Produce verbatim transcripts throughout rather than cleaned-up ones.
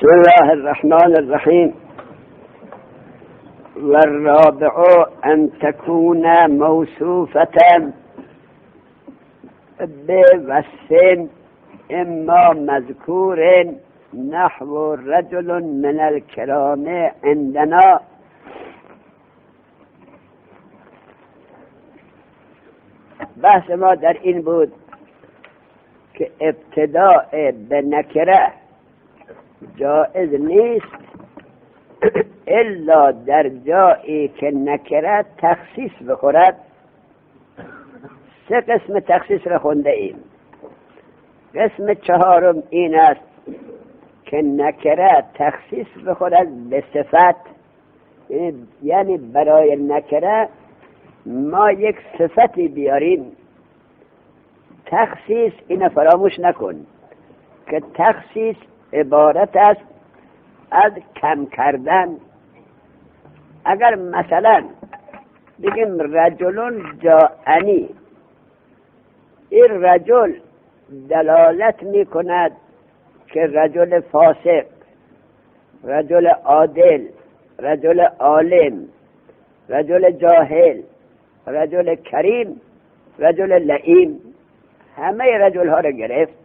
بسم الله الرحمن الرحيم. والرابع أن تكون موصوفة بوصف إما مذكور نحو رجل من الكرام عندنا بحث ما در این بود که ابتداء به نکره جائز نیست الا در جایی که نکره تخصیص بخورد. سه قسم تخصیص را خونده ایم. قسم چهارم این است که نکره تخصیص بخورد به صفت، یعنی برای نکره ما یک صفتی بیاریم. تخصیص این فراموش نکن که تخصیص عبارت است از کم کردن. اگر مثلا بگیم رجل جاءنی، این رجل دلالت می کند که رجل فاسق، رجل عادل، رجل عالم، رجل جاهل، رجل کریم، رجل لئیم، همه رجل ها را گرفت.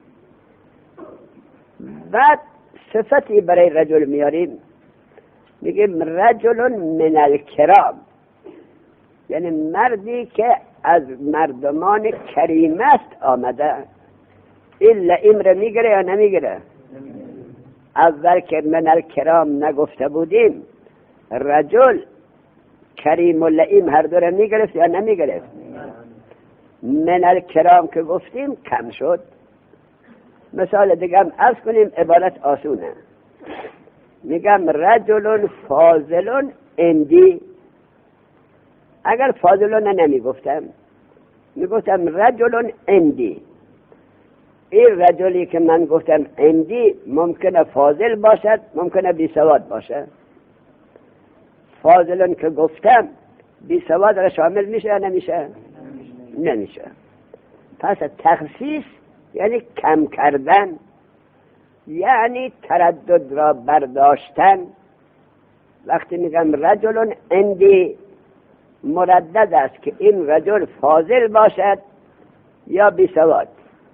بعد صفتی برای رجل میاریم، میگیم رجل من الکرام، یعنی مردی که از مردمان کریم است آمده. این لئیم را میگیره یا نمیگیره؟ اول که من الکرام نگفته بودیم رجل کریم و لئیم هر دو را میگرفت یا نمیگرفت؟ من الکرام که گفتیم کم شد. مثال دیگه هم عرض کنیم، عبارت آسونه. میگم رجل فاضل اندی. اگر فاضلون نمیگفتم، میگفتم رجل اندی. این رجلی که من گفتم اندی ممکنه فاضل باشد، ممکنه بی سواد باشد. فاضلون که گفتم بی سواد را شامل میشه یا نمیشه؟ نمیشه. پس تخصیص یعنی کم کردن، یعنی تردد را برداشتن. وقتی میگم رجل اندی مردد است که این رجل فاضل باشد یا بی سواد.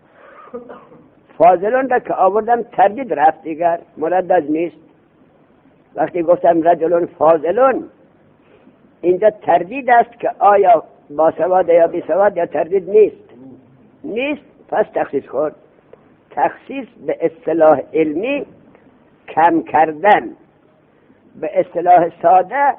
فاضلون را که آوردم تردید رفت، دیگر مردد نیست. وقتی گفتم رجل فاضلون اینجا تردید است که آیا با سواد یا بی سواد، یا تردید نیست؟ نیست. پس تخصیص خورد. تخصیص به اصطلاح علمی کم کردن، به اصطلاح ساده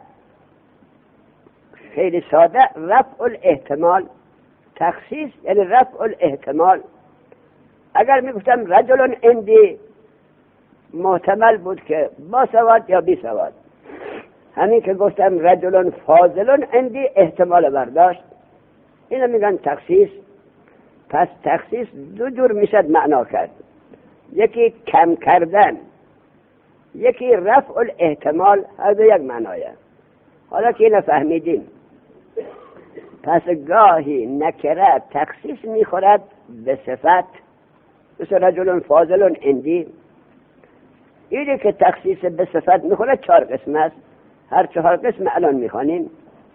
خیلی ساده رفع الاحتمال. تخصیص یعنی رفع الاحتمال. اگر میگفتم رجل اندی محتمل بود که با سواد یا بی سواد. همین که گفتم رجل فاضل اندی احتمال برداشت. اینو میگن تخصیص. پس تخصیص دو جور میشد معنا کرد، یکی کم کردن، یکی رفع الاحتمال. هر دو یک معنایه. حالا که اینو فهمیدیم، پس گاهی نکره تخصیص میخورد به صفت، مثل رجل فاضل اندی. اینی که تخصیص به صفت میخورد چهار قسم است. هر چهار قسم الان میخوانیم.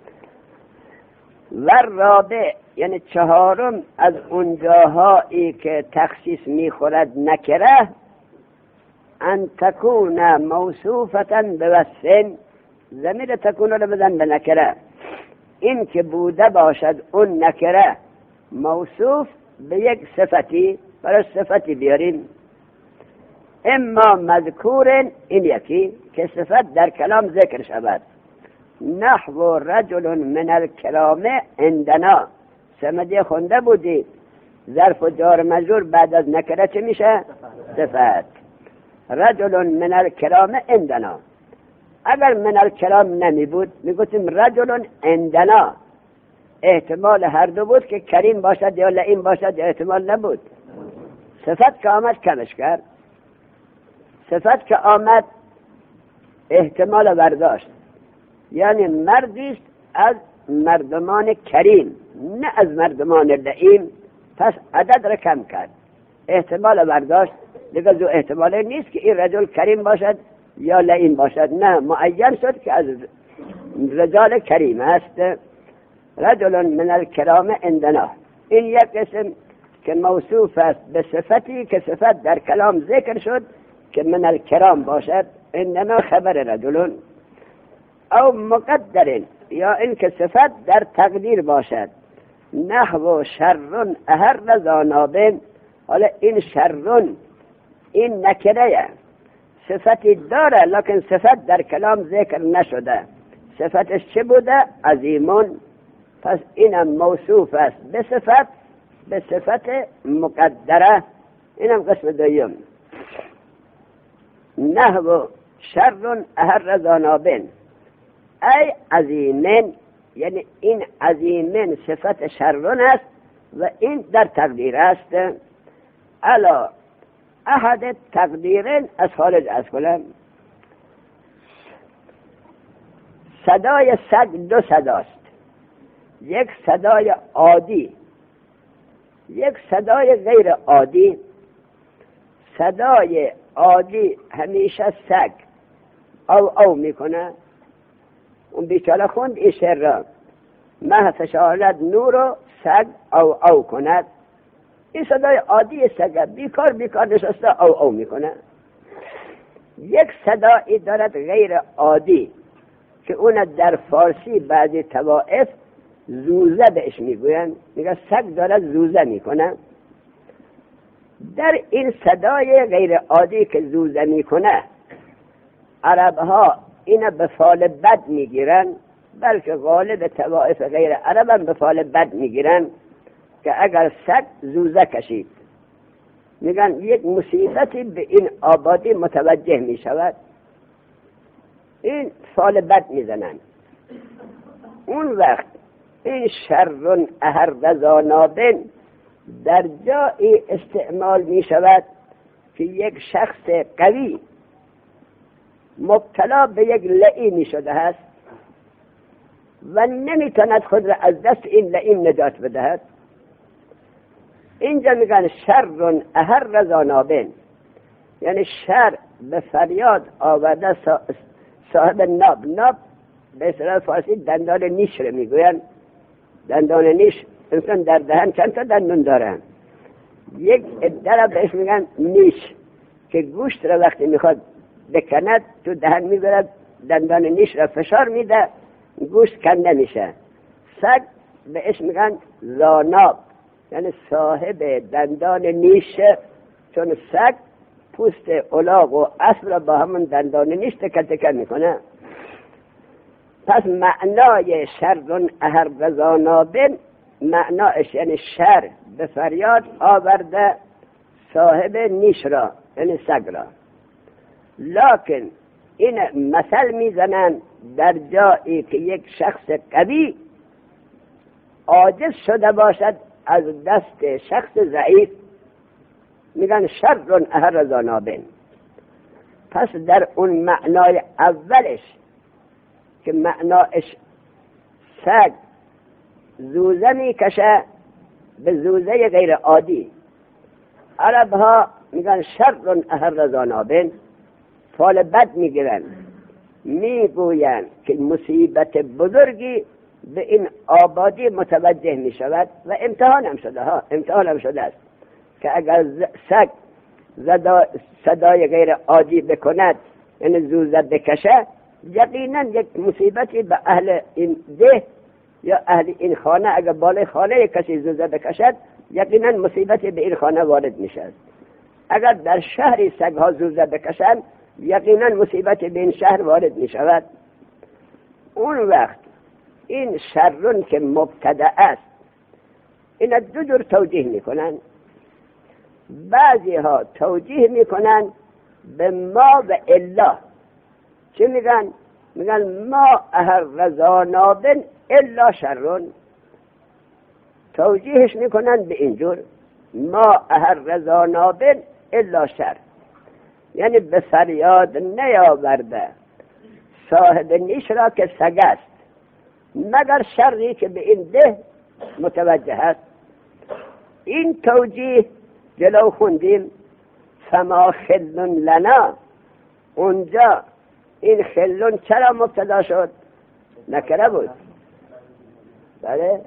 و رابع یعنی چهارم از اونجاهایی که تخصیص میخورد نکره، ان تکون موصوفتا بوصف. ضمیر تکون رو بدن به نکره. این که بوده باشد اون نکره موصوف به یک صفتی، برای صفتی بیاریم. اما مذکور، این یکی که صفت در کلام ذکر شود، نحو رجل من الکرام عندنا. سمدی خونده بودی ظرف و جار مجرور بعد از نکره چه میشه؟ صفت. رجل من الکرام عندنا. اگر من الکرام نمی بود میگفتیم رجل عندنا. احتمال هر دو بود که کریم باشد یا لئیم باشد، یا احتمال نبود. صفت که آمد کمش کرد. صفت که آمد احتمال برداشت، یعنی مردیست از مردمان کریم نه از مردمان لئیم. پس عدد را کم کرد، احتمال برداشت. دیگه ذو احتماله نیست که این رجل کریم باشد یا لئیم باشد، نه، معین شد که از رجال کریم است. رجل من الکرام عندنا، این یک اسم که موصوف است به صفتی که صفت در کلام ذکر شد که من الکرام باشد. عندنا خبر رجل. او مقدر، یا این که صفت در تقدیر باشد، نحو شرن اهر زانابن. حالا این شرن این نکره صفتی داره لکن صفت در کلام ذکر نشده. صفتش چه بوده؟ عظیمون. پس اینم موصوف است به صفت، به صفت مقدره. اینم قسم دویم. نحو شرن اهر زانابن ای عظیمن، یعنی این عظیمن صفت شرن است و این در تقدیر است. الا احد تقدیرن از خارج از کلم. صدای سگ دو صداست، یک صدای عادی، یک صدای غیر عادی. صدای عادی همیشه سگ او او میکنه. اون بیچاره خوند این شعر را، مه فشارد نور و سگ او او کند. این صدای عادی سگ، بیکار بیکار نشسته او او میکنه. یک صدایی دارد غیر عادی که اون در فارسی بعضی طوائف زوزه بهش میگوین، میگه سگ دارد زوزه میکنه. در این صدای غیر عادی که زوزه میکنه عرب ها اینه به فال بد میگیرن، بلکه غالب طوائف غیر عرب هم به فال بد میگیرن که اگر سگ زوزه کشید میگن یک مصیبتی به این آبادی متوجه میشود، این فال بد میزنن. اون وقت این شرن اهر زانابن در جایی استعمال میشود که یک شخص قوی مبتلا به یک لئیمی شده است و نمیتواند خود را از دست این لئیم نجات بدهد. اینجا میگن شر اهر زانابن، یعنی شر به فریاد آورده صاحب ناب. ناب به اصطلاح فارسی دندان نیش رو میگوین. دندان نیش انسان در دهن چند تا دندون دارن، یک عده بهش میگن نیش که گوشت را وقتی میخواد بکند تو دهن میبرد، دندان نیش را فشار میده، گوشت کنده میشه. سگ بهش میگن زاناب، یعنی صاحب دندان نیش، چون سگ پوست الاغ و اسب را با همون دندان نیش تکه تکه میکنه. پس معنای شر اهر زانابن معناش یعنی شر به فریاد آورده صاحب نیش را، یعنی سگ را. لکن این مثل میزنن در جایی که یک شخص قوی عاجز شده باشد از دست شخص ضعیف، میگن شر اهر زانابن. پس در اون معنای اولش که معناش سگ زوزه میکشه به زوزه غیر عادی، عرب ها میگن شر اهر زانابن، فال بد میگیرن، میگوین که مصیبت بزرگی به این آبادی متوجه میشود و امتحان هم شده ها امتحان هم شده است که اگر سگ صدای غیر عادی بکند، یعنی زوزه بکشه، یقینا یک مصیبتی به اهل این ده یا اهل این خانه، اگر بالای خانه کسی زوزه بکشد یقینا مصیبتی به این خانه وارد میشد. اگر در شهری سگ ها زوزه بکشند یقینا مصیبتی به این شهر وارد میشود. اون وقت این شرون که مبتدع است این دو جور توجیه میکنن. بعضی ها توجیه میکنن به ما و الا. چه میگن؟ میگن ما اهر زانابن الا شرون. توجیهش میکنن به اینجور ما اهر زانابن الا شر، یعنی به فریاد نیاورده صاحب نیش را که سگ است مگر شری که به این ده متوجه است. این توجیه جلو خوندیم فما خلون لنا، اونجا این خلون چرا مبتدا شد؟ نکره بود. بله،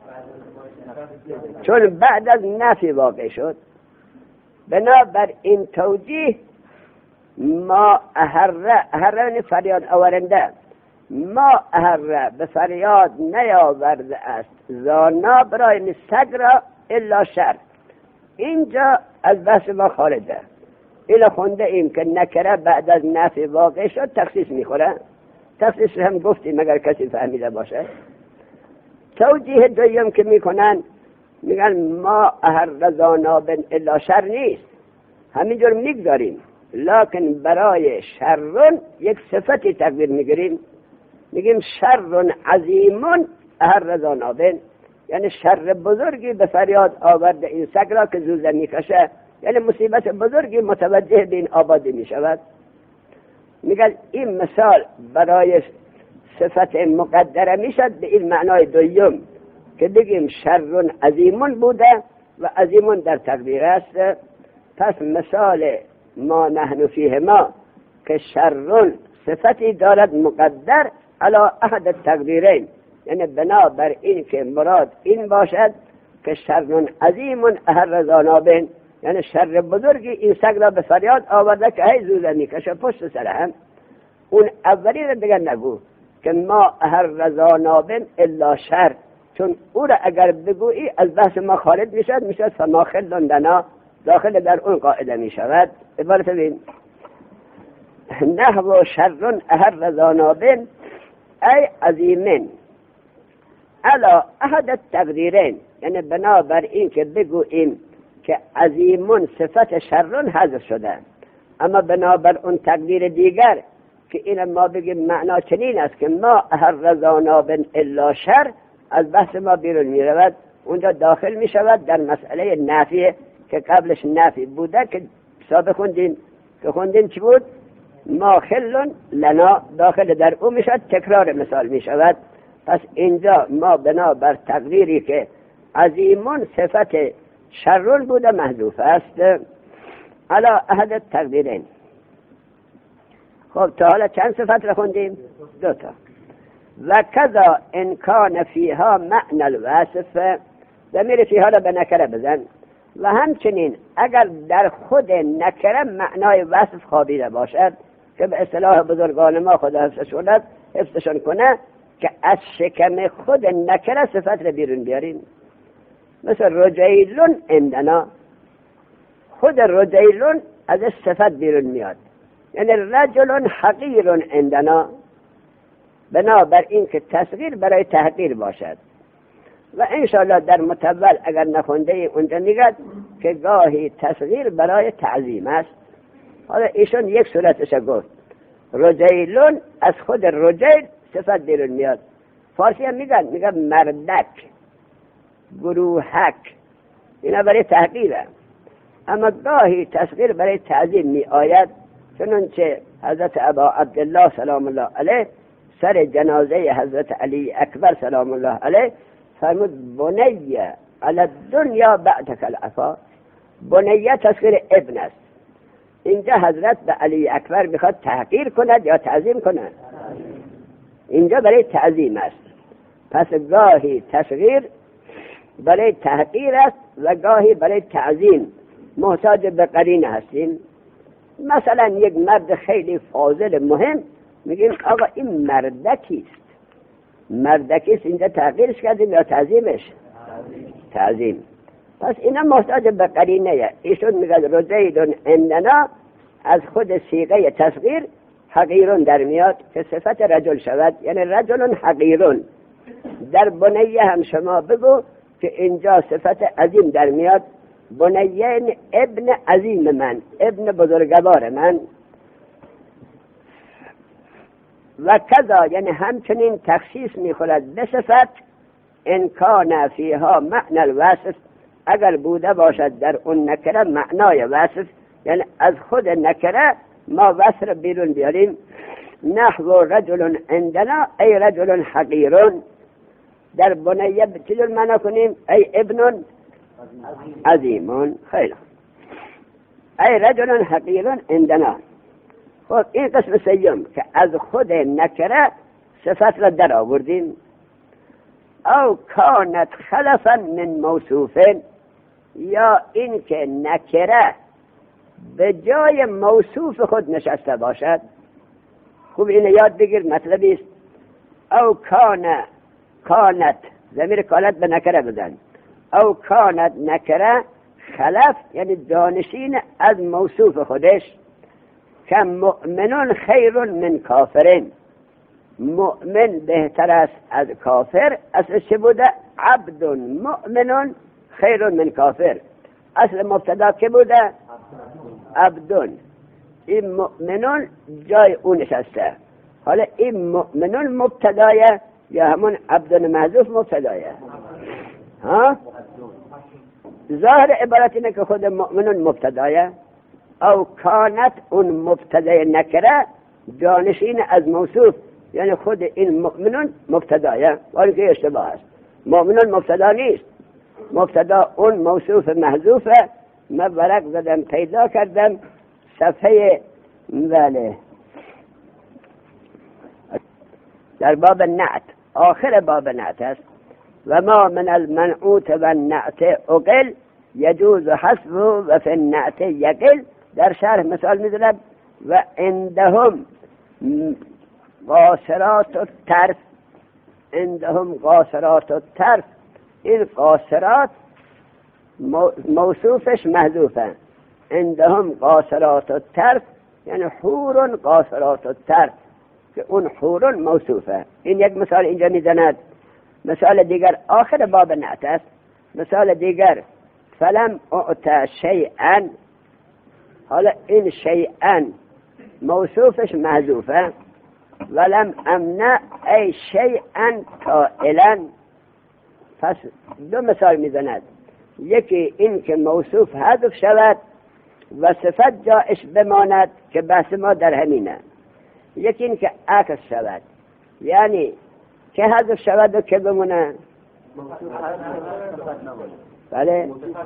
چون بعد از نفی واقع شد. بنابر این توجیه ما اهره، اهره فریاد آورنده، ما اهره به فریاد نیاورده است زانا برای سگ را الا شر. اینجا از بحث ما خارجه. ایلا خونده ایم که نکره بعد از نفی واقع شد تخصیص میخوره. تخصیص هم گفتیم اگر کسی فهمیده باشه. توجیه دویم که میکنن میگن ما اهر زانا بن الا شر نیست، همینجور میگذاریم، لکن برای شرون یک صفتی تقدیر میگیریم، میگیم شرون عظیمون اهر زانا بن، یعنی شر بزرگی به فریاد آورده این سگ را که زوزه میکشه، یعنی مصیبت بزرگی متوجه به این آبادی میشود. میگن این مثال برای صفت مقدره میشد به این معنای دویم که بگیم شرون عظیمون بوده و عظیمون در تقدیر است. پس مثال ما نحن فیه ما که شرون صفتی دارد مقدر علی احد التقدیرین، یعنی بنابر این که مراد این باشد که شرون عظیمون اهر زانابین، یعنی شر بزرگی این سگ را به فریاد آورده که هی زوزه میکشه پشت سر هم. اون اولی را دیگر نگو که ما اهر زانابین الا شر، چون او را اگر بگویی از بحث ما خارج میشد، میشد فما خلون لنا، داخل در اون قاعده میشود. عبارت بین نحو شرون اهر زانابین ای عظیمین علا احد التقدیرین، یعنی بنابر این که بگوییم که عظیمون صفت شرون حذف شده، اما بنابر اون تقدیر دیگر که این ما بگیم معنا چنین است که ما اهر زانابین الا شر، از بحث ما بیرون می رود، اونجا داخل می شود در مسئله نفی که قبلش نفی بوده که سابق خوندین که خوندین چی بود؟ ما خلون لنا، داخل در او می شود، تکرار مثال می شود. پس اینجا ما بنا بر تقدیری که عظیمون صفت شرون بوده محذوف است علا احد التقدیرین. خب تا حالا چند صفت را خوندیم؟ دو تا. و کذا ان کان فیها معنی الوصف، ضمیر فیها را به نکره بزن، و همچنین اگر در خود نکره معنای وصف خوابیده باشد که به اصطلاح بزرگان ما خدا حفظشون حفظشون کنه که از شکم خود نکره صفت را بیرون بیاریم. مثل رجیلون عندنا، خود رجیلون از صفت بیرون میاد، یعنی رجلون حقیرون عندنا، بنابر این که تصغیر برای تحقیر باشد. و انشاءالله در متول اگر نخونده اونجا میگد که گاهی تصغیر برای تعظیم است. حالا ایشون یک صورتش گفت رجیلون، از خود رجیل صفت بیرون میاد. فارسی هم میگن میگن مردک، گروهک، اینا برای تحقیره. اما گاهی تصغیر برای تعظیم می آید، چنانچه حضرت ابا عبدالله سلام الله علیه سر جنازه حضرت علی اکبر سلام الله علیه فرمود بنیه علی الدنیا بعدک العفا. بنیه تصغیر ابن است. اینجا حضرت به علی اکبر میخواد تحقیر کند یا تعظیم کند؟ اینجا برای تعظیم است. پس گاهی تصغیر برای تحقیر است و گاهی برای تعظیم. محتاج به قرینه هستیم. مثلا یک مرد خیلی فاضل مهم میگیم آقا این مردکیست. مردکیست، اینجا تحقیرش کردیم یا تعظیمش؟ تعظیم. پس اینا محتاج به قرینه. ایشون میگه رجیلون عندنا، از خود صیغه تصغیر حقیرون در میاد که صفت رجل شود، یعنی رجلون حقیرون. در بنیه هم شما بگو که اینجا صفت عظیم در میاد، بنیه ابن عظیم من، ابن بزرگوار من. و کذا، یعنی همچنین تخصیص میخورد به صفت ان کان فیها معنی الوصف، اگر بوده باشد در اون نکره معنای وصف، یعنی از خود نکره ما وصف را بیرون بیاریم. نحو رجل عندنا ای رجل حقیرون. در بنیه چجور معنا کنیم؟ ای ابن عظیمون. خیلی ای رجل حقیر عندنا. خب این قسم سیوم که از خود نکره صفت را در آوردیم. او کانت خلفا من موصوف، یا این که نکره به جای موصوف خود نشسته باشد. خوب اینو یاد بگیر، مطلبی است. او کان کانت ضمیر کانت به نکره بزن. او کانت نکره خلف یعنی جانشین از موصوف خودش. که مؤمنون خیر من کافرین، مؤمن بهتر است از کافر. اصل چه بوده؟ عبد مؤمنون خیر من کافر. اصل مبتدا که بوده؟ عبدون. این مؤمنون جای اون نشسته. حالا این مؤمنون مبتدایه یا همون عبدون محذوف مبتدایه؟ ها؟ ظاهر عبارت اینه که خود مؤمنون مبتدایه. او کانت اون مبتدای نکره جانشین از موصوف، یعنی خود این مؤمنون مبتدایه، ولی که اشتباه است. مؤمنون مبتدا نیست، مبتدا اون موصوف محذوفه. من ورق زدم پیدا کردم صفحه بله در باب نعت، آخر باب نعت است. و ما من المنعوت و النعت اقل یجوز حسبه و فی النعت یقل. در شرح مثال می‌زنم و عندهم قاصرات الطرف، عندهم قاصرات الطرف. این قاصرات موصوفش محذوفه. عندهم قاصرات الطرف یعنی حور قاصرات الطرف، که اون حور موصوفه. این یک مثال اینجا میزند. مثال دیگر آخر باب نعت است. مثال دیگر فلم اعطى شیئا. حالا این شیئا موصوفش محذوفه. ولم امنع ای شیئا طائلا. پس دو مثال میزند. یکی این که موصوف حذف شود و صفت جایش بماند که بحث ما در همینه. یکی این که عکس شود، یعنی که حذف شود و که بمونه. بله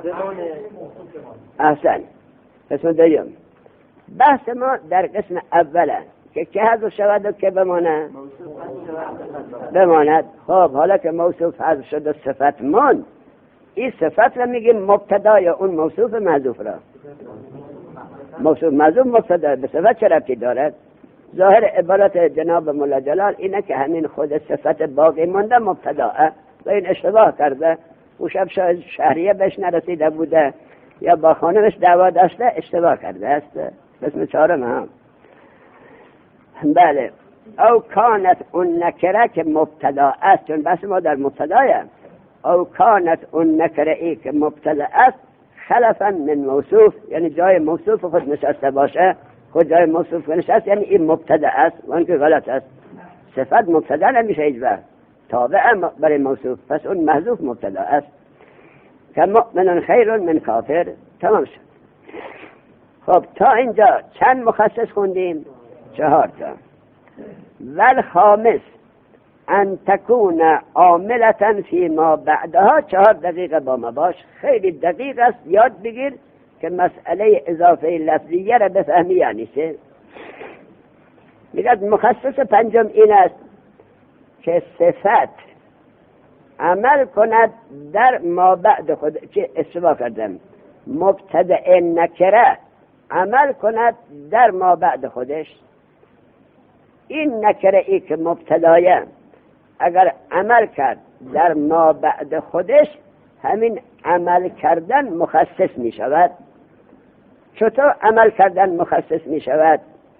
احسن. قسم دوم بحث ما در قسم اوله که که حذف شود و که بمانه بماند. خب حالا که موصوف حذف شد و صفت ماند، این صفت را میگیم مبتدای اون موصوف محذوف را. موصوف محذوف مبتدا به صفت چه ربطی دارد؟ ظاهر عبارت جناب مولا جلال اینه که همین خود صفت باقی مانده مبتداه و این اشتباه کرده. او شب شهریه بهش نرسیده بوده یا با خانمش دعوا داشته، اشتباه کرده است. قسم چهارم هم بله. او کانت اون نکره که مبتدا است، چون بحث ما در مبتدایه. او کانت اون نکره ای که مبتدا است خلفا من موصوف، یعنی جای موصوف خود نشسته باشه. خود جای موصوف نشست یعنی این مبتدا است و اون که غلط است. صفت مبتدا نمیشه هیچ وقت، تابع برای موصوف. پس اون محذوف مبتدا است. که مؤمن خیر من کافر. تمام شد. خب تا اینجا چند مخصص خوندیم؟ چهار تا. ول خامس ان تکون عاملتا فی ما بعدها. چهار دقیقه با ما باش، خیلی دقیق است. یاد بگیر که مسئله اضافه لفظیه را بفهمی یعنی چه. میگه مخصص پنجم این است که صفت عمل کند در ما بعد خود. چه اشتباه کردم؟ مبتدأ نکره عمل کند در ما بعد خودش. این نکره ای که مبتدایه اگر عمل کرد در ما بعد خودش، همین عمل کردن مخصص می شود. چطور عمل کردن مخصص می شود؟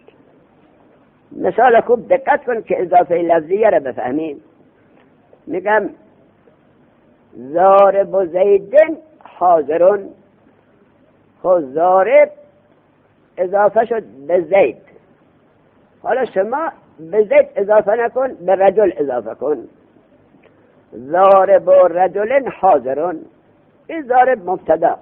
مثال خوب دقت کن که اضافه لفظیه را بفهمیم. میگم ضارب زیدن حاضرون. خب ضارب اضافه شد به زید. حالا شما به زید اضافه نکن، به رجل اضافه کن. ضارب رجل حاضرون. این ضارب مبتدا،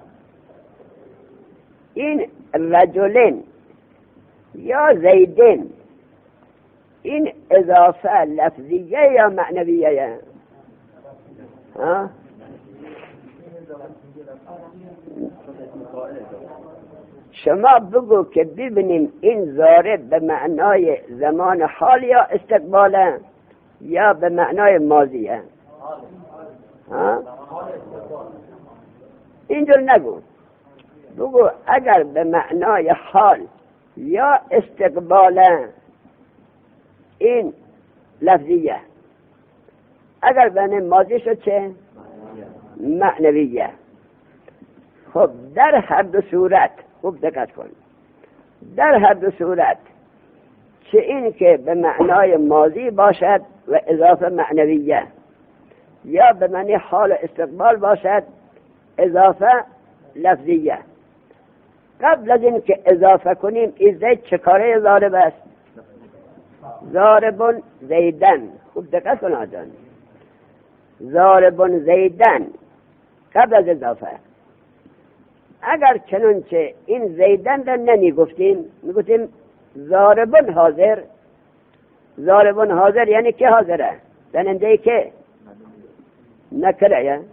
این رجلن یا زیدن، این اضافه لفظیه یا معنویه؟ ها؟ شما بگو که ببینیم این ضارب به معنای زمان حال یا استقباله یا به معنای ماضیه. ها؟ اینجور نگو، بگو اگر به معنای حال یا استقباله این لفظیه، اگر به معنای ماضی شد چه؟ معنویه. خب در هر دو صورت خوب دقت کن، در هر دو صورت چه این که به معنای ماضی باشد و اضافه معنویه یا به معنی حال و استقبال باشد اضافه لفظیه، قبل از این که اضافه کنیم این زید چه کاره ضارب است؟ ضاربون زیدن. خوب دقت کن آجان، ضاربون زیدن قبل از اضافه. اگر چنانچه این زیدن را نمی گفتیم، می گفتیم ضاربون حاضر. ضاربون حاضر یعنی که حاضره؟ زننده که نکره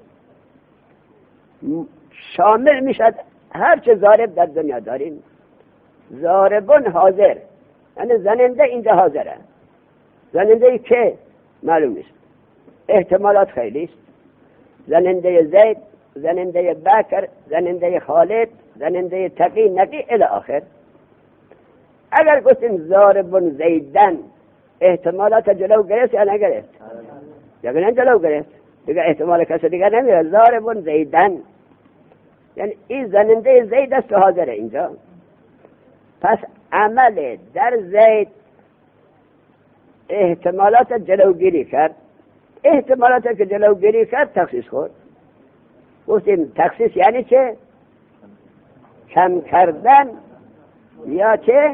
شامل میشد هر چه ضارب در دنیا داریم. ضاربون حاضر یعنی زننده اینجا حاضره. زننده که معلوم نیست، احتمالات خیلی است. زننده زید، زننده بکر، زننده خالد، زننده تقی نقی الی آخر. اگر گفتیم ضاربون زیدن احتمالات جلو گرفت یا نگرفت؟ یقینا جلو گرفت، دیگه احتمال کسی دیگه نمیره. ضاربون زیدن یعنی این زننده زید است و حاضره اینجا. پس عمل در زید احتمالات جلوگیری کرد. احتمالات که جلوگیری کرد تخصیص خورد. گفتیم تخصیص یعنی چه؟ کم کردن یا چه؟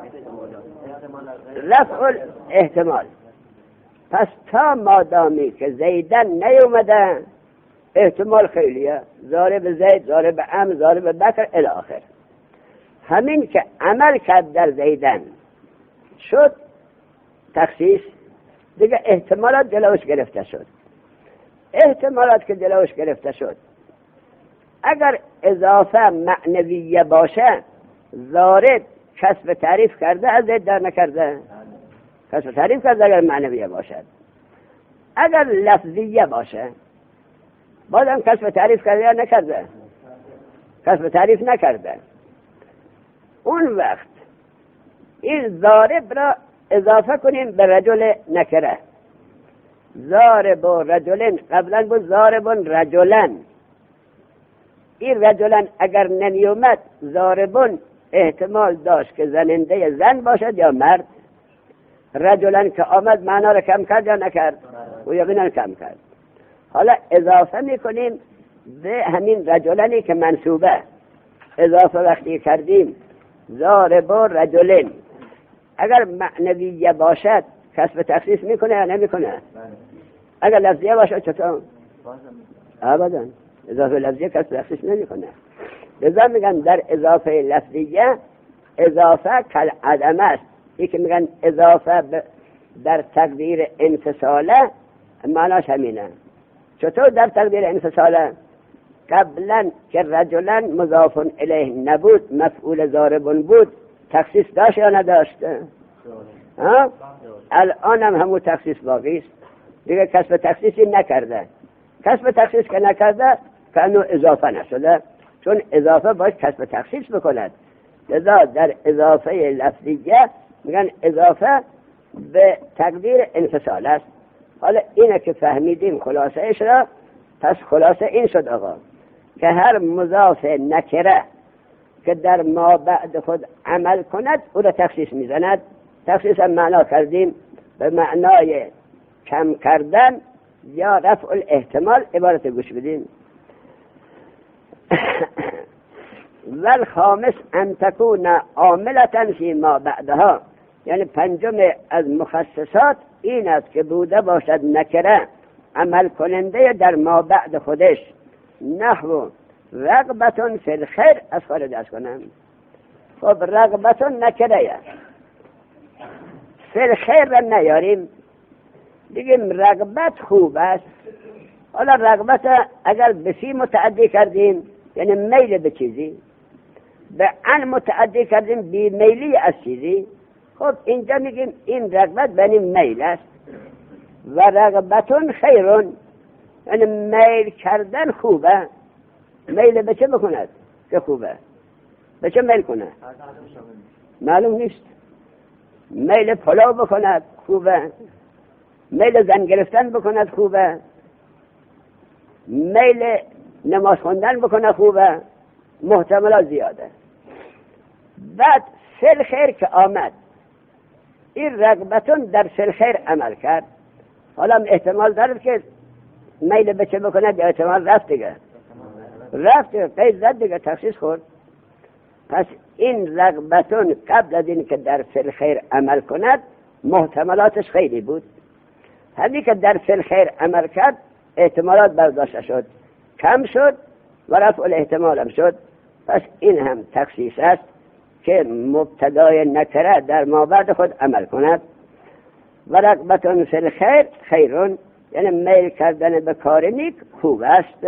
رفع احتمال. پس تا مادامی که زیدن نیومده احتمال خیلیه، ضارب زید، ضارب ام، ضارب بکر الی آخر. همین که عمل کرد در زیدن شد تخصیص، دیگه احتمالات جلوش گرفته شد. احتمالات که جلوش گرفته شد اگر اضافه معنویه باشه، ضارب کسب تعریف کرده از زید در نکرده؟ کسب تعریف کرده اگر معنویه باشد. اگر لفظیه باشه بازم کسب تعریف کرده یا نکرده؟ کسب تعریف نکرده. اون وقت این ضارب را اضافه کنیم به رجل نکره. ضارب و رجلن قبلا بود ضاربون رجلن. این رجلن اگر نمی اومد ضاربون احتمال داشت که زننده زن باشد یا مرد. رجلن که آمد معنا را کم کرد یا نکرد؟ و یقینا کم کرد. حالا اضافه میکنیم به همین رجلنی که منصوبه. اضافه وقتی کردیم ضارب و رجلن، اگر معنویه باشد کسب تخصیص میکنه یا نمیکنه؟ اگر لفظیه باشد چطور؟ ابدا اضافه لفظیه کسب تخصیص نمیکنه. لذا میگن در اضافه لفظیه اضافه کل عدم است. این که میگن اضافه در تقدیر انفصاله معناش همینه. چطور در تقدیر انفصاله؟ قبلا که رجلا مضاف الیه نبود، مفعول ضاربون بود، تخصیص داشت یا نداشته؟ ها؟ الان هم همون تخصیص باقی است، دیگه کسب تخصیصی نکرده. کسب تخصیص که نکرده کنو اضافه نشده، چون اضافه باید کسب تخصیص بکند. لذا در اضافه لفظیه میگن اضافه به تقدیر انفصال است. حالا اینه که فهمیدیم خلاصه اش را. پس خلاصه این شد آقا که هر مضاف نکره که در ما بعد خود عمل کند او را تخصیص میزند. تخصیص هم معنا کردیم به معنای کم کردن یا رفع الاحتمال. عبارت گوش بدین. والخامس ان تكون عاملة فی ما بعدها، یعنی پنجم از مخصصات این است که بوده باشد نکره عمل کننده در ما بعد خودش. نحو رغبتون فی الخیر از خارج از کنم. خب رغبتون نکره فی الخیر را نیاریم، بگیم رغبت خوب است. حالا رغبت اگر به فی متعدی کردیم یعنی میل به چیزی، به ان متعدی کردیم بی میلی از چیزی. خب اینجا میگیم این رغبت بنی میل است. و رغبتون خیرون، یعنی میل کردن خوبه. میل به چه بکند که خوبه؟ به چه میل کنه؟ معلوم نیست. میل پلاو بکند خوبه، میل زن گرفتن بکند خوبه، میل نماز خوندن بکنه خوبه، محتملات زیاده. بعد فعل خیر که آمد، این رغبتون در فعل خیر عمل کرد. حالا احتمال داره که میل به چه بکنه، یا احتمال رفت دیگه، رفت دیگه، قید زد دیگه، تخصیص خورد. پس این رغبتون قبل از این که در فعل خیر عمل کند محتملاتش خیلی بود. همین که در فعل خیر عمل کرد احتمالات برداشته شد، کم شد و رفع الاحتمال هم شد. پس این هم تخصیص است که مبتدای نکره در مابعد خود عمل کند. و رغبتون فی الخیر خیرون، یعنی میل کردن به کار نیک خوب است.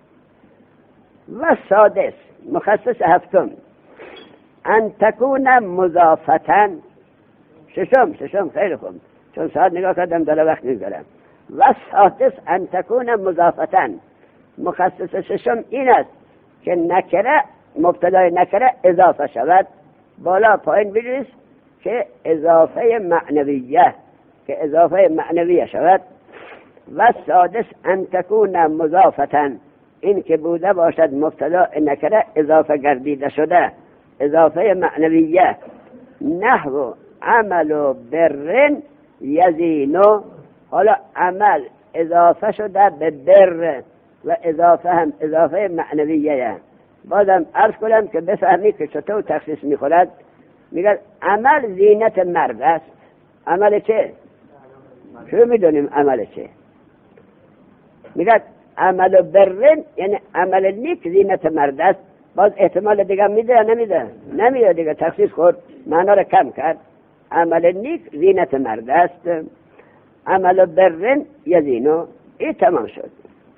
و سادس مخصص هفتم ان تکون مضافتن. ششم ششم خیلی خوب، چون ساعت نگاه کردم داره وقت نگذارم. و سادس ان تکون مضافتن، مخصص ششم این است که نکره مبتدای نکره اضافه شود. بالا پایین بنویس که اضافه معنویه، که اضافه معنویه شود. و سادس ان تکون مضافتن، این که بوده باشد مبتدا نکره اضافه گردیده شده، اضافه معنویه. نحو عمل و برن یزینو، حالا عمل اضافه شده به بر و اضافه هم اضافه معنویه. بازم عرض کنم که بفهمی که چطور تخصیص میخورد. میگه عمل زینت مرد است. عمل چه؟ چه میدونیم عمل چه؟ میگه عمل برن یعنی عمل نیک زینت مرد است. باز احتمال دیگه میده یا نمیده؟ نمیده دیگه، تخصیص خورد، معنا را کم کرد. عمل نیک زینت مرد است. عمل برن یزینو، این تمام شد.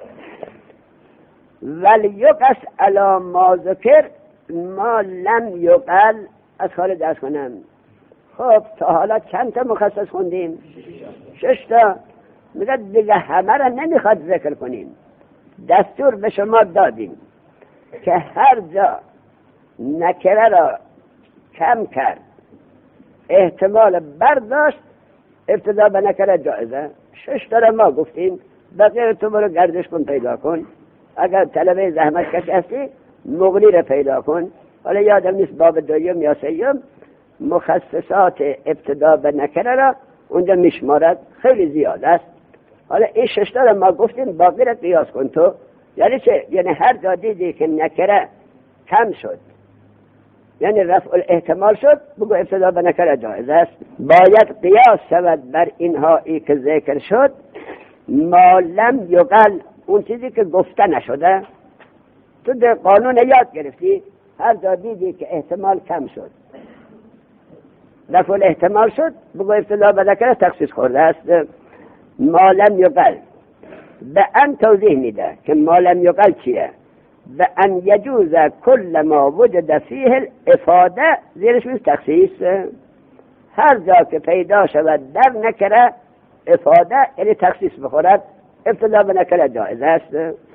ولی یقص علی ما ذکر ما لم یقل. از خالد درس کنم. خب تا حالا چند تا مخصص خوندیم؟ شش تا. میگه دیگه همه را نمیخواد ذکر کنیم. دستور به شما دادیم که هر جا نکره را کم کرد، احتمال برداشت، ابتدا به نکره جایزه. شش تا را ما گفتیم، بقیه تو برو گردش کن پیدا کن. اگر طلبه زحمت کش هستی مغنی را پیدا کن. حالا یادم نیست باب دویم یا سیم مخصصات ابتدا به نکره را اونجا میشمارد، خیلی زیاد است. حالا این شش تا را ما گفتیم، باقی را قیاس کن تو. یعنی چه؟ یعنی هر جا دیدی که نکره کم شد، یعنی رفع الاحتمال شد، بگو ابتدا به نکره جایز است. باید قیاس شود بر اینهایی که ذکر شد ما لم یقل، اون چیزی که گفته نشده. تو در قانون یاد گرفتی، هر جا دیدی که احتمال کم شد، رفع الاحتمال شد، بگو ابتدا به نکره تخصیص خورده است. ما لم یقل به ان توضیح میده که ما لم یقل چیه. به ان یجوز کل ما وجد فیه الافاده، زیرش میشه تخصیص. هر جا که پیدا شود در نکره افاده یعنی تخصیص بخورد، ابتدا به نکره جایز است.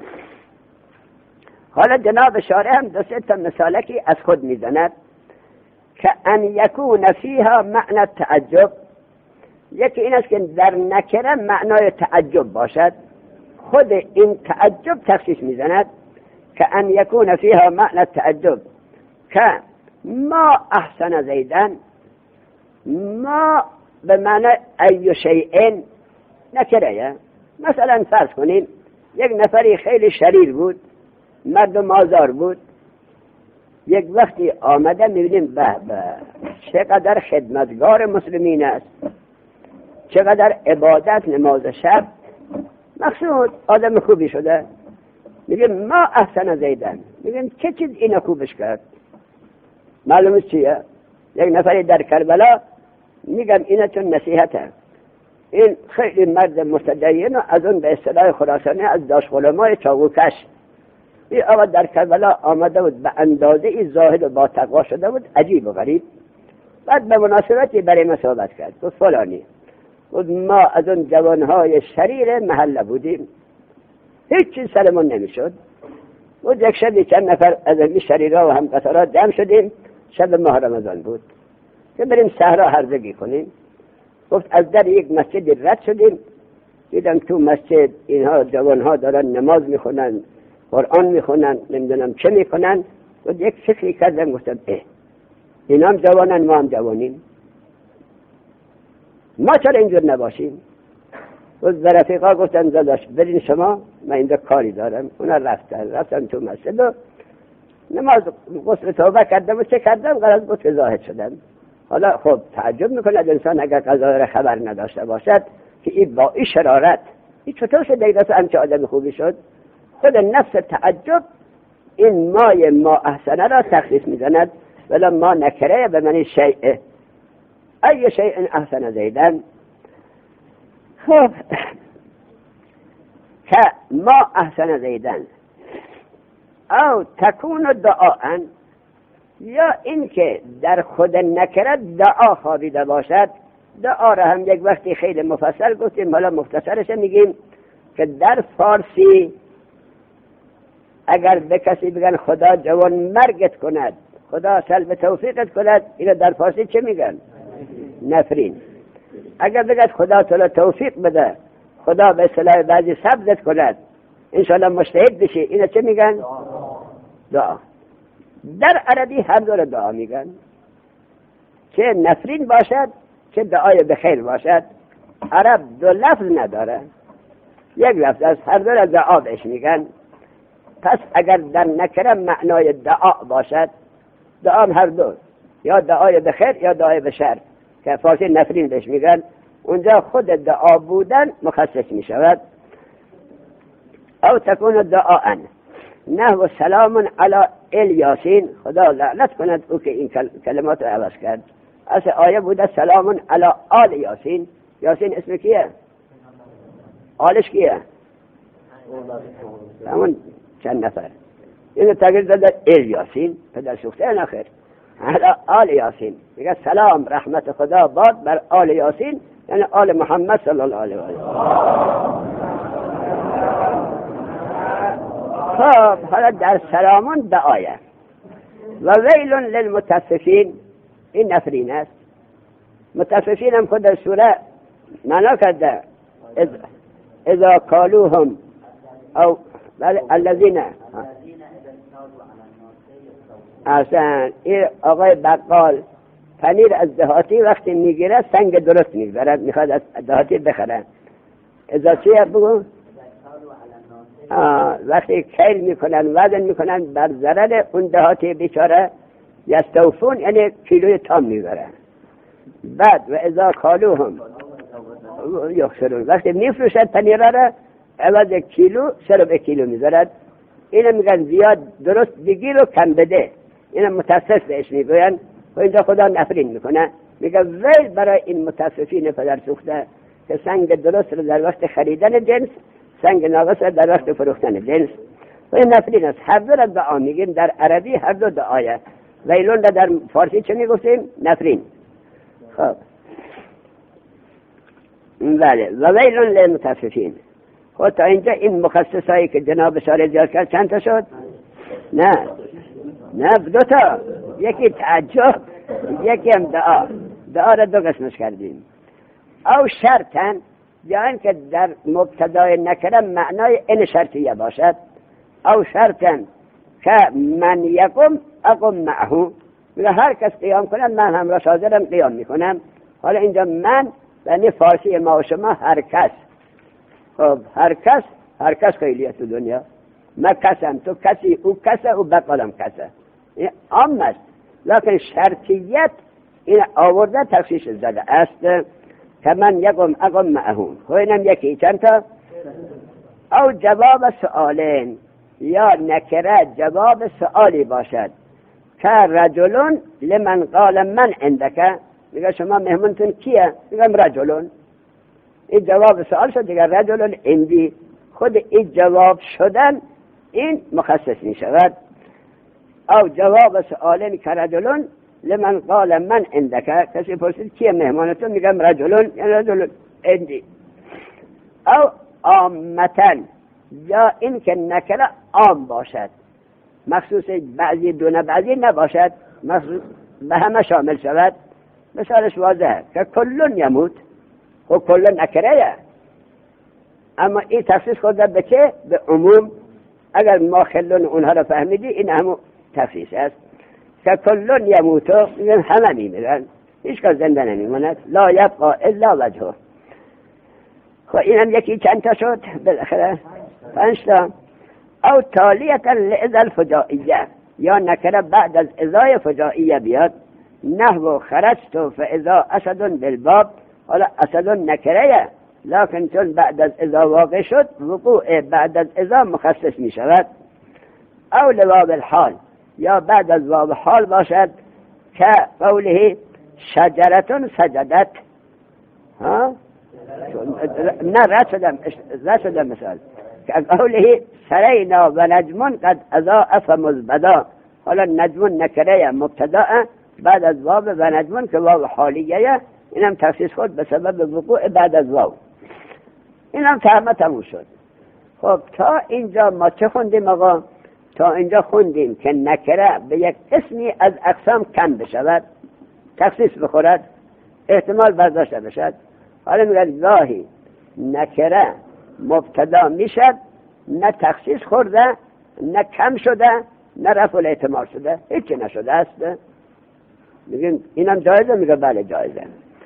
حالا جناب شارع هم دو سه تا مثالکی از خود میزند که ان یکون فیها معنی تعجب. یکی این است که در نکره معنای تعجب باشد، خود این تعجب تخصیص میزند. که ان یکون فیها معنی تعجب که ما احسن زیدن، ما به معنی ای شیئن نکره. مثلا فرض کنیم یک نفری خیلی شریر بود، مردم آزار بود، یک وقتی آمده میبینیم به به چقدر خدمتگار مسلمین است، چقدر عبادت نماز شب، مقصود آدم خوبی شده. میگیم ما احسن زیدن، میگیم چه چیز اینو خوبش کرد؟ معلومه چیه؟ یک نفری در کربلا میگم اینا چون نصیحته، این خیلی مرد متدین و از اون به اصطلاح خراسانی از داش غلامای چاقوکش، این آقا در کربلا آمده بود به اندازه ای زاهد و با تقوا شده بود، عجیب و غریب. بعد به مناسبتی برای ما صحبت کرد، گفت فلانی، گفت ما از اون جوانهای شریر محله بودیم، هیچ چیز سرمون نمیشد. گفت یک شبی چند نفر از این شریرها و هم قطارات جمع شدیم، شب ماه رمضان بود که بریم صحرا هرزگی کنیم. گفت از در یک مسجد رد شدیم، دیدم تو مسجد اینها جوانها دارن نماز میخونن، قرآن میخونن، نمیدونم چه میکنن. گفت یک فکری کردم، گفتم اه اینا هم جوانن، ما هم جوانیم، ما چرا اینجور نباشیم؟ گفت به رفیقا گفتم داداش برین شما، من اینجا کاری دارم. اونا رفتن رفتن تو مسجد و نماز غسل توبه کردم و چه کردم، غرض بود زاهد شدم. حالا خب تعجب میکند انسان اگر قضا را خبر نداشته باشد که این با این شرارت این چطور شد دیگه همچه آدم خوبی شد. خود نفس تعجب این مای ما احسنه را تخصیص میزند، ولی ما نکره به من شیء ای شیء احسن زیدن. خب که ما احسن زیدن او تکون دعاء، یا اینکه در خود نکره دعا خوابیده باشد. دعا را هم یک وقتی خیلی مفصل گفتیم، حالا مختصرش میگیم که در فارسی اگر به کسی بگن خدا جوان مرگت کند، خدا سلب توفیقت کند، اینو در فارسی چه میگن؟ نفرین. اگر بگن خدا تعالی توفیق بده، خدا به اصطلاح بعضی سبزت کند، انشاءالله مجتهد بشی، اینو چه میگن؟ دعا. در عربی هر دور دعا میگن، چه نفرین باشد چه دعای بخیر باشد. عرب دو لفظ نداره، یک لفظ از هر دور دعا بهش میگن. پس اگر در نکره معنای دعا باشد، دعا هر دو، یا دعای بخیر یا دعای بشر که فارسی نفرین بهش میگن، اونجا خود دعا بودن مخصص میشود. او تکون دعاء نحو سلام علی الیاسین، خدا لعنت کند او که این کلمات رو عوض کرد. اصل آیه بوده سلام علی آل یاسین. یاسین اسم کیه؟ آلش کیه؟ همون چند نفر. اینو تغییر داده الیاسین، پدر سوخته نخیر، علی آل یاسین. میگه سلام رحمت خدا باد بر آل یاسین، یعنی آل محمد صلی الله علیه و آله. خب حالا در سلامون دعایه. و ویل للمتففین، این نفرین است. متففین هم خود در سوره معنا کرده اذا کالوهم او الذین احسن. این آقای بقال پنیر از دهاتی وقتی میگیره سنگ درست میگذارد، میخواد از دهاتی بخره. اذا چیه بگو؟ آه وقتی کیل میکنن وزن میکنن بر ضرر اون دهاتی بیچاره یستوفون، یعنی کیلوی تام میبرن. بعد و اذا کالوهم یخسرون، وقتی میفروشد پنیره را عوض کیلو سر به کیلو میذارد. اینو میگن زیاد درست بگیر و کم بده، اینو متصف بهش میگوین. و اینجا خدا نفرین میکنه، میگه ویل برای این متصفین پدر سوخته که سنگ درست رو در وقت خریدن جنس، سنگ ناقص در وقت فروختن جنس. و این نفرین است. هر دو را دعا میگیم در عربی، هر دو دعایه. ویلون را در فارسی چه میگفتیم؟ نفرین. خب بله، و ویلون للمطففین. خب تا اینجا این مخصصایی که جناب شارع زیاد کرد چند تا شد؟ نه نه دو تا، یکی تعجب یکی هم دعا. دعا را دو قسمش کردیم. او شرطن، یا اینکه در مبتدای نکره معنای این شرطیه باشد. او شرطن که من یقوم اقوم معه، میگه هر کس قیام کنم من همراهش حاضرم قیام میکنم. حالا اینجا من یعنی فارسی ما و شما هر کس. خب هر کس، هر کس خیلیه تو دنیا. من کسم، تو کسی، او کسه، او بقالم کسه. این عام است، لیکن شرطیت این آورده تخصیص زده است که من یقوم اقوم معهون. خب اینم یکی چند تا. او جواب سؤالین، یا نکره جواب سؤالی باشد که رجلون لمن قال من عندك، میگه شما مهمونتون کیه؟ میگم رجلون. این جواب سؤال شد دیگه، رجلون عندی. خود این جواب شدن این مخصص می شود. او جواب سؤال که رجلون لمن قال من عندك، کسی پرسید کیه مهمانتون، میگم رجلون یعنی رجلون عندی. او عامتن، یا این که نکره عام باشد، مخصوص بعضی دونه بعضی نباشد، مخصوص به همه شامل شود. مثالش واضحه که کلون یموت، خب کلون نکره، اما این تخصیص خود به چه؟ به عموم. اگر ما خلون اونها را فهمیدی این همون تخصیص است که کلون یموتو، همه میمیرن، هیچ کس زنده نمیماند، لا یبقا الا وجهه. خب این هم یکی چند تا شد بالاخره؟ پنج تا. او تالیتا لإذا الفجائیه، یا نکره بعد از اذای فجائیه بیاد، نحو خرجت فاذا اسد بالباب. حالا اسد نکره، لكن چون بعد از اذا واقع شد، وقوع بعد از اذا مخصص می شود. او لباب الحال، یا بعد از باب حال باشد که قوله شجرتون سجدت. ها؟ نه رد شدم رد شدم مثال که قوله سرینا و نجمون قد اضاء فمزبدا. حالا نجمون نکره مبتدا، بعد از واو و نجمون که واو حالیه، اینم تخصیص خود به سبب وقوع بعد از واو. اینم تمام تموم شد. خب تا اینجا ما چه خوندیم آقا؟ تا اینجا خوندیم که نکره به یک اسمی از اقسام کم بشود، تخصیص بخورد، احتمال برداشته بشد. حالا میگه گاهی نکره مبتدا میشد، نه تخصیص خورده، نه کم شده، نه رفع الاحتمال شده، هیچی نشده است. میگیم اینم جایزه؟ میگه بله جایزه.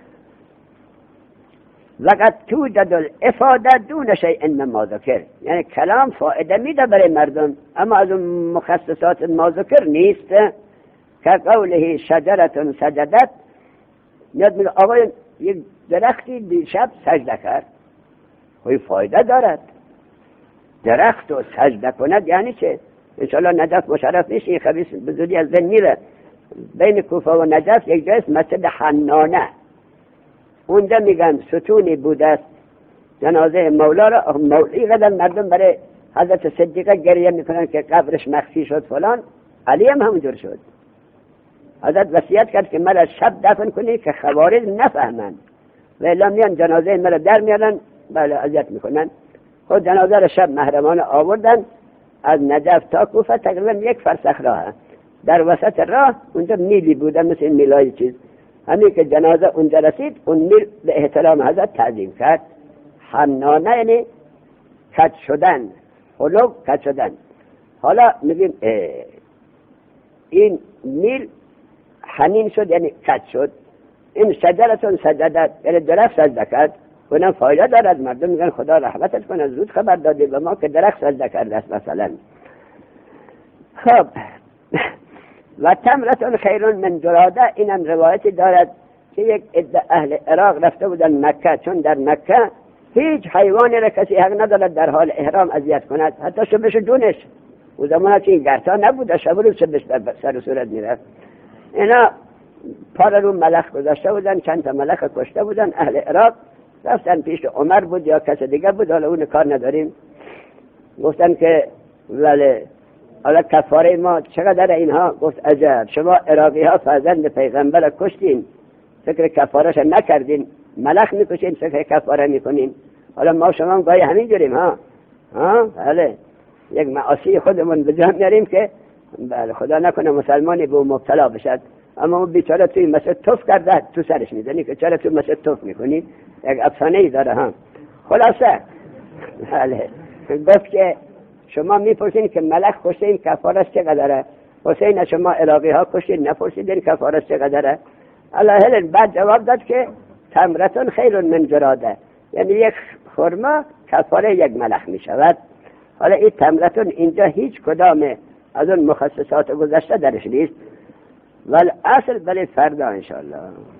وقت توجد الافاده دون شیء مما ذکر، یعنی کلام فایده میده برای مردم، اما از اون مخصصات ما ذکر نیست. که قوله شجرتون سجدت، میاد میگه آقا یک درختی دیشب سجده کرد، خیلی فایده دارد. درخت و سجده کند یعنی چه؟ انشاءالله نجف مشرف نیست، این خبیث بزودی از بین میره. بین کوفه و نجف یک جایست مسجد حنانه، اونجا میگن ستونی بوده است جنازه مولا را. مولی قدر مردم برای حضرت صدیقه گریه میکنن که قبرش مخفی شد فلان، علی هم همونجور شد. حضرت وصیت کرد که مرا شب دفن کنی که خوارج نفهمن، و الا میان جنازه مرا در میارن، بله اذیت میکنن. خود جنازه را شب محرمانه آوردن از نجف تا کوفه، تقریبا یک فرسخ راه. در وسط راه اونجا میلی بوده مثل این میلای چیز، همین که جنازه اونجا رسید، اون میل به احترام حضرت تعظیم کرد. حنانه یعنی کج شدن، خلوق کج شدن. حالا میگیم این میل حنین شد یعنی کج شد. این شجرتون سجدت یعنی درخت سجده کرد، اونم فایده دارد. مردم میگن خدا رحمتت کنه، زود خبر دادی به ما که درخت سجده کرده است مثلا. خب و تمرتون خیرون من جراده، اینم روایتی دارد که یک عده اهل عراق رفته بودن مکه، چون در مکه هیچ حیوانی را کسی حق ندارد در حال احرام اذیت کند، حتی شبش جونش. او زمان چه این گرتا نبوده، شب رو شبش در سر و صورت میرفت. اینا پا رو ملخ گذاشته بودن، چند تا ملخ کشته بودن. اهل عراق رفتن پیش عمر بود یا کس دیگه بود، حالا اون کار نداریم، گفتن که ولی حالا کفاره ما چقدر اینها؟ گفت عجب، شما عراقی ها فرزند پیغمبر کشتین، فکر کفارش نکردین، ملخ میکشین فکر کفاره میکنین. حالا ما شما هم گاهی همین جوریم ها ها بله، یک معاصی خودمون به جا میاریم که بله خدا نکنه مسلمانی به مبتلا بشد، اما اون بیچاره توی مسجد توف کرده، تو سرش میزنی که چرا تو مسجد توف میکنی؟ یک افسانه ای داره ها. خلاصه بله گفت که شما میپرسین که ملک کشتین کفارش چقدره؟ حسین شما عراقی ها کشتین نپرسیدین کفارش چقدره؟ الله بعد جواب داد که تمرتون خیر من جراده، یعنی یک خرما کفاره یک ملک میشود. حالا این تمرتون اینجا هیچ کدام از اون مخصصات گذشته درش نیست، ولی اصل بلی فردا انشاءالله.